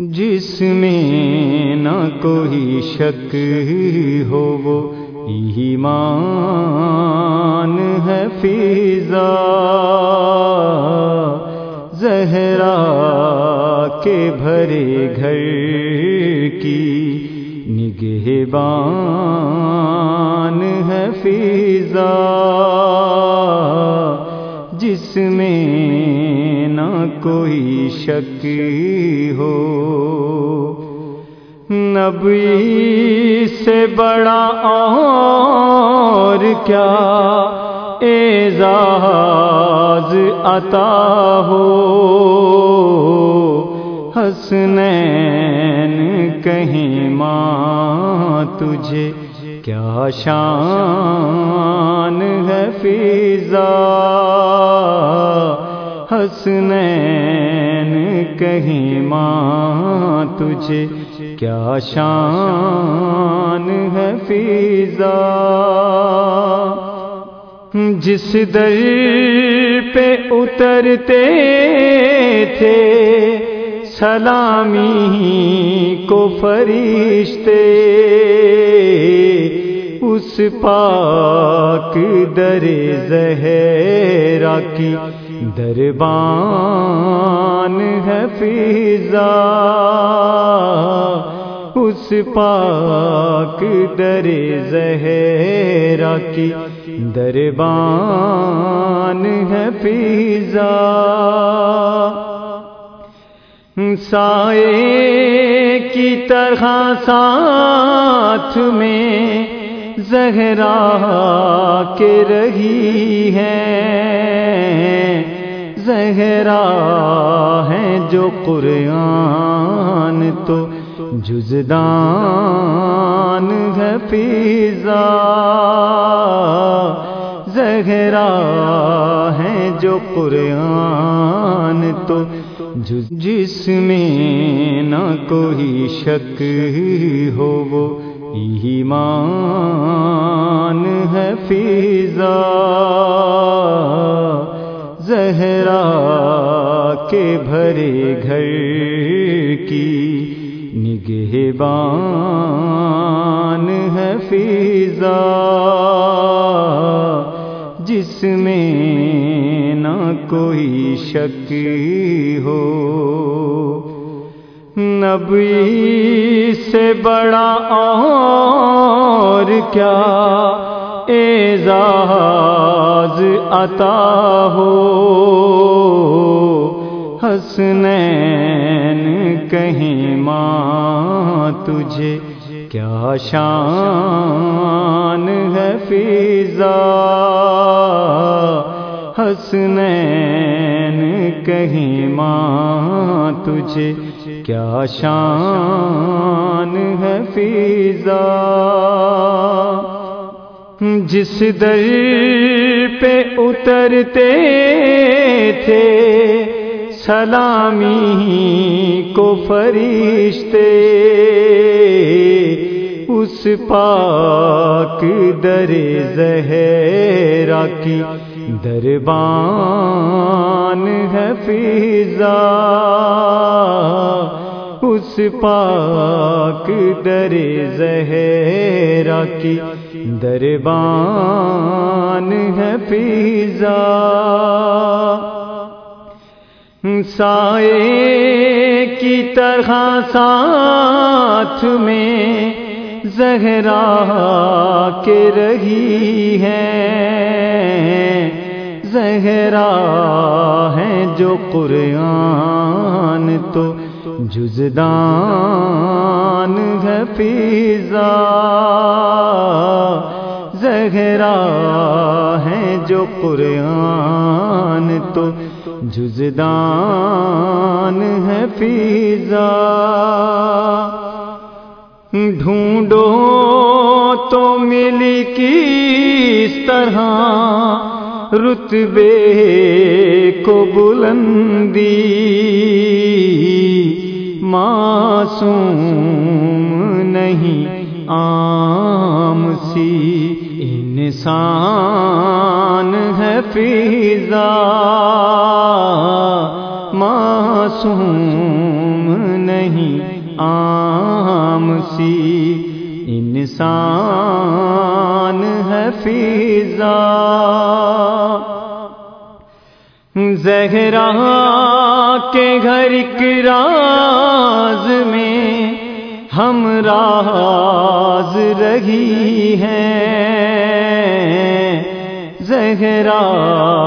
جس میں نہ کوئی شک ہو وہ ایمان ہے فضا، زہرا کے بھرے گھر کی نگہبان ہے فضا، جس میں نہ کوئی شک ہو۔ نبی سے بڑا اور کیا اعزاز عطا ہو، حسنین کہیں ماں تجھے کیا شان ہے فضا، حسنین کہیں ماں تجھے کیا شان ہے فضا، جس در پہ اترتے تھے سلامی کو فرشتے، اس پاک در زہرا کی دربان ہے فضا، اس پاک در زہرا کی دربان ہے فضا، سائے کی طرح ساتھ میں زہرا کے رہی ہے، زہرا ہے جو قرآن تو جزدان ہے فضا، زہرا ہے جو قرآن تو جس میں نہ کوئی شک ہو وہ ایمان ہے فضا، زہرا کے بھرے گھر کی نگہبان ہے فضا، جس میں نہ کوئی شک ہو۔ نبی سے بڑا اور کیا اعزاز عطا ہو، حسنین کہیں ماں تجھے کیا شان ہے فضا، حسنین کہیں ماں تجھے کیا شان ہے فضا، جس در پہ اترتے تھے سلامی کو فرشتے، اس پاک در زہرا کی دربان ہے فضا، اس پاک در زہرا کی دربان ہے فضا، سائے کی طرح ساتھ میں زہرا کے رہی ہے، زہرا ہے جو قرآن تو جزدان ہے فضا، زہرا ہے جو قرآن تو جزدان ہے فضا، ڈھونڈو تو ملی کس طرح رتبے کو بلندی، معصوم نہیں عام سی انسان ہے فضا، معصوم نہیں نہیں عام سی، انسان ہے فضا، زہرا کے گھر ایک راز میں ہم راز رہی ہیں، زہرا